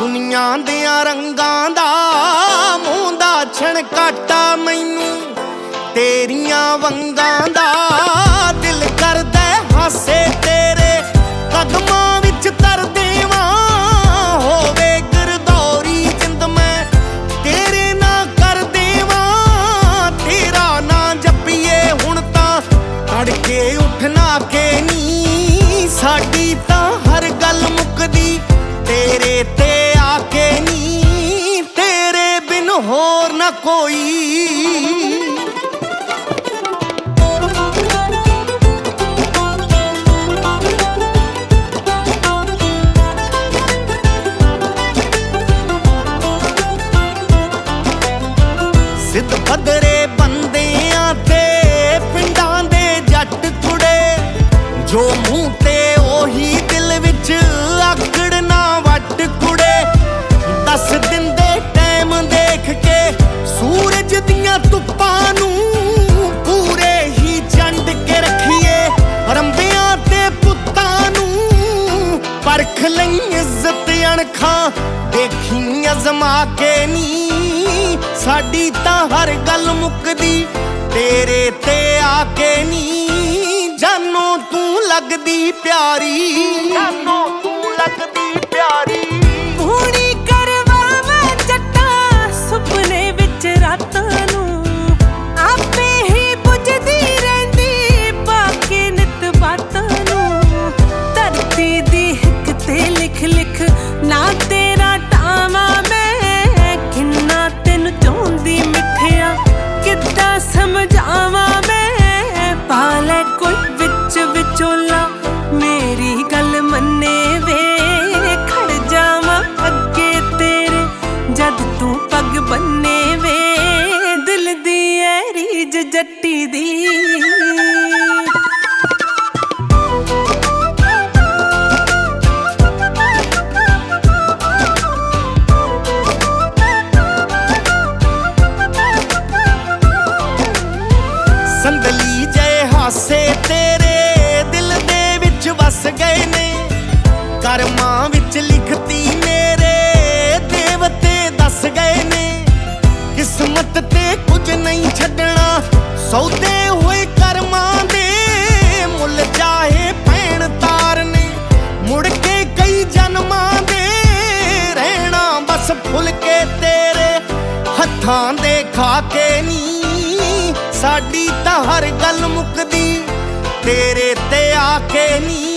दुनिया दियां रंगां दा मूंह दा छणकाटा मैनू तेरियां वंगां दा दिल करदा हासे तेरे कदमां विच तर देवां होवे गिरदौरी जिंद मैं तेरे ना कर देवां तेरा ना जपीए हुण तां तड़के उठना के नी साडी तां हर गल मुकदी तेरे ते आके नी तेरे बिन होर ना कोई। सिद्ध पदरे बंदियां ते पिंडां दे जट कुड़े जो मूंह ते ओही दिल विच आकड़ ना वट कुड़े दस दिन दे टाइम देख के सूरज दियां धुप्पां नूं पूरे ही चंड के रखिए रंबियां ते पुत्तां नूं परख लई इज्जत अणखां देखी अजमा के नी साडी तां हर गल मुकदी तेरे ते आके नी जानो तू लगदी प्यारी जानो तू लगदी प्यारी। पूरी करवावा जट्टा सुपने विच रातां नूं आपे ही पुजदी रहिंदी पाके नित बातां नूं धरती दी हिक ते लिख लिख ना तेरा टावां मैं किन्ना तैनूं चाहुंदी मिठिया किद्दां समझावां मैं पाले कोई विच विचोला मेरी गल मन्ने वे खड़ जावां अगे तेरे जद तू पग बन्ने वे दिल दी ऐ रीज जट्टी दी। संदली जय हासे तेरे दिल दे विच वस गए ने करमां विच लिखती मेरे देवते दस गए ने किस्मत ते कुछ नहीं छड्डना सौदे होए करमां दे मुल चाहे भैण तार ने मुड़ के कई जन्मां दे रहना बस फुल के तेरे हत्थां दे खा के नी साडी तां हर गल मुकदी तेरे ते आके नी।